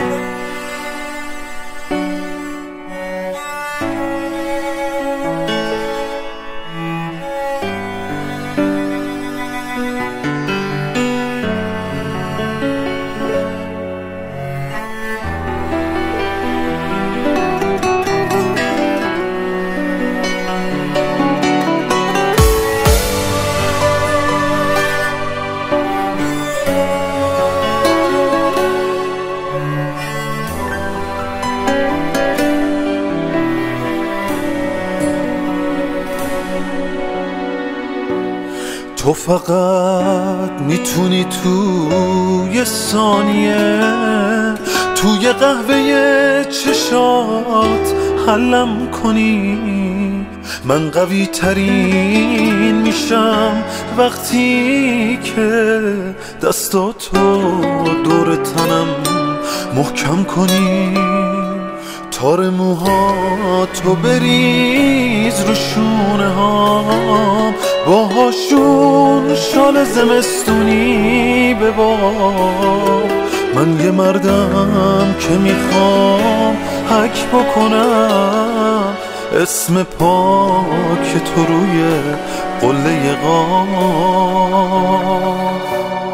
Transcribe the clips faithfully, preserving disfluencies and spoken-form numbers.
تو فقط میتونی توی ثانیه توی قهوه چشات حلم کنی. من قوی ترین میشم وقتی که دستاتو دور تنم محکم کنی. تار موهاتو بریز رو شونه هام، باهاشون شال زمستونی ببار. من یه مردم که میخوام حک بکنم اسم پاک تو روی قله قاف.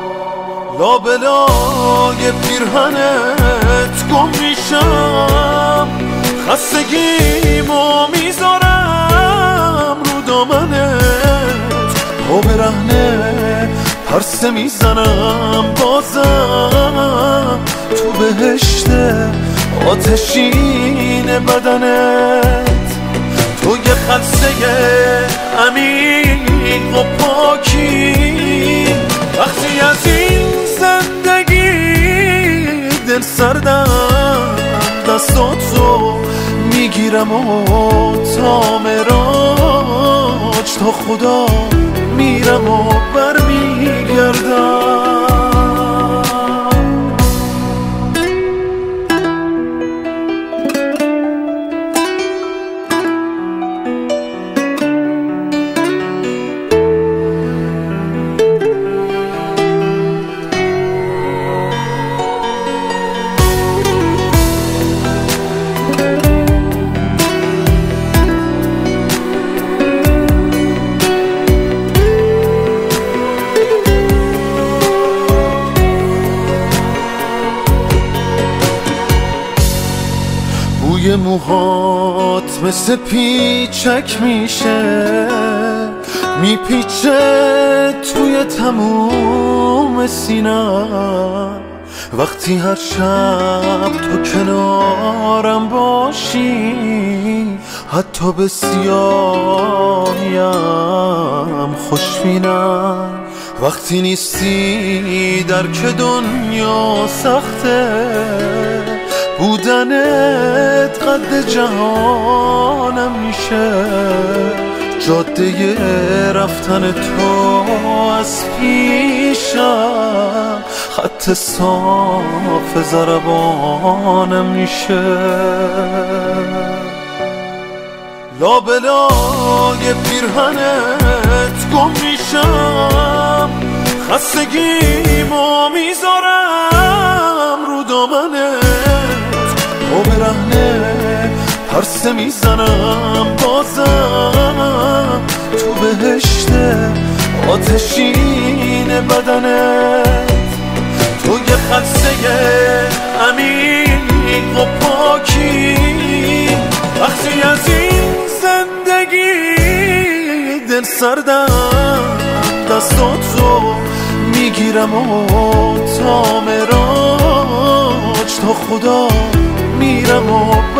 لابلای پیرهنت گم میشم، خستگیمو میذارم رو دامنت. پا برهنه پرسه میزنم بازم تو بهشت آتشین بدنت. تو یه خلسه عمیق و پاکی، وقتی از این زندگی دل سردم دستاتو میگیرم و تا مراج تا خدا میرم و برمیگردم. بوی موهات مثل پیچک میشه، میپیچه توی تموم سینم. وقتی هر شب تو کنارم باشی، حتی به سیاهیم خوشبینم. وقتی نیستی در که دنیا سخته، بودنت قد جهانم میشه. جاده رفتن تو از پیشم خط صاف ضربانم میشه. لابلای پیرهنت گم میشم، خستگیمو میذارم رو دامنت. تو برهنه پرسه میزنم بازم تو بهشت آتشین بدنت. تو یه خلسه عمیق و پاکی، وقتی از این زندگی دل سردم دستاتو میگیرم و تا مراج تا خدا میرم و